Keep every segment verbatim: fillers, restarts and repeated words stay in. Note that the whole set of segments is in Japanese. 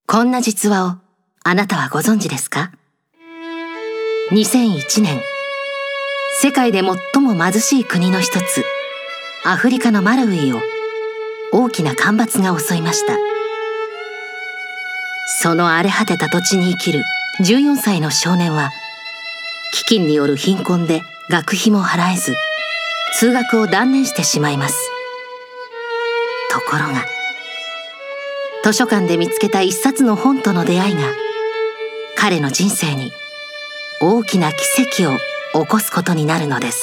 こんな実話をあなたはご存知ですか？にせんいちねん、世界で最も貧しい国の一つ、アフリカのマラウイを大きな干ばつが襲いました。その荒れ果てた土地に生きるじゅうよんさいの少年は、飢饉による貧困で学費も払えず、通学を断念してしまいます。ところが、図書館で見つけた一冊の本との出会いが、彼の人生に大きな奇跡を起こすことになるのです。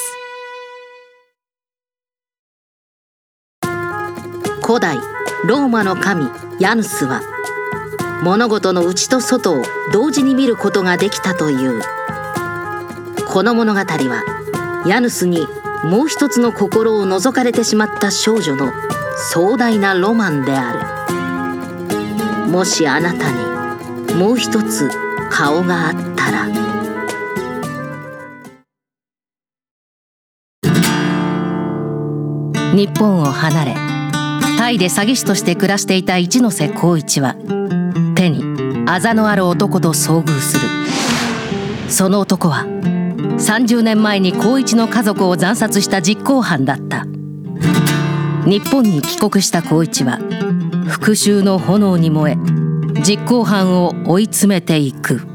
古代ローマの神ヤヌスは、物事の内と外を同時に見ることができたという。この物語は、ヤヌスにもう一つの心を覗かれてしまった少女の壮大なロマンである。もしあなたにもう一つ顔があったら。日本を離れ、タイで詐欺師として暮らしていた一ノ瀬光一は、手にあざのある男と遭遇する。その男はさんじゅうねんまえに光一の家族を惨殺した実行犯だった。日本に帰国した光一は復讐の炎に燃え、実行犯を追い詰めていく。